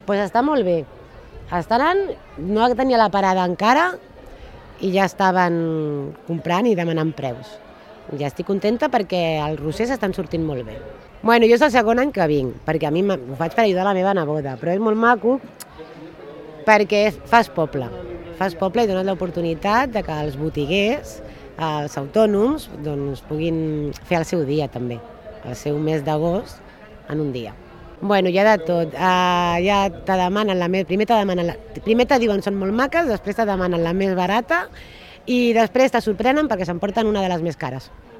Doncs està molt bé. Estaran, no tenia la parada encara i ja estaven comprant i demanant preus. Ja estic contenta perquè els rossers estan sortint molt bé. Bueno, jo és el segon any que vinc, perquè a mi ho faig per ajudar la meva neboda, però és molt maco perquè fas poble i dones l'oportunitat de que els botiguers, els autònoms, doncs, puguin fer el seu dia també, el seu mes d'agost en un dia. Bueno, hi ha de tot. Ja te demanen primer te diuen són molt maques, després te demanen la més barata i després te sorprenen perquè s'emporten una de les més cares.